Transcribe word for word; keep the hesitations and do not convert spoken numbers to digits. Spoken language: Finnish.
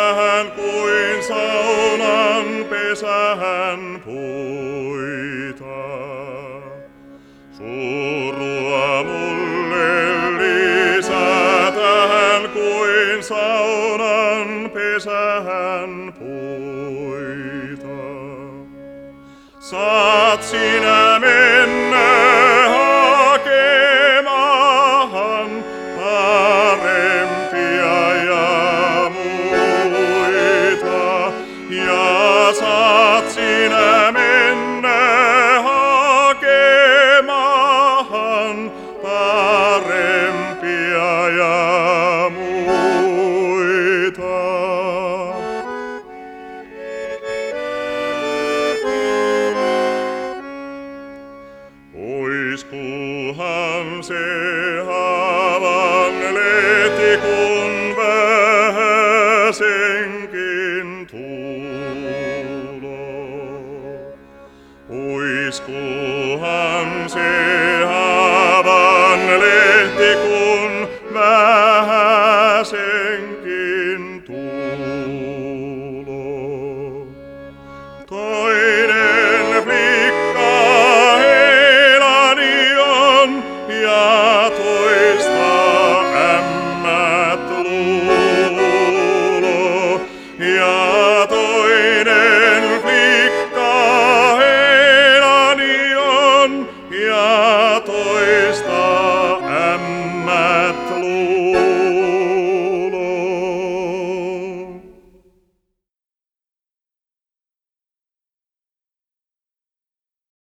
tähän kuin saunan pesään puita. Surua mulle lisätään kuin saunan pesään puita. Saat sinä mennä hakemaan parempia ja muita, ja saat sinä mennä hakemaan parempia ja muita.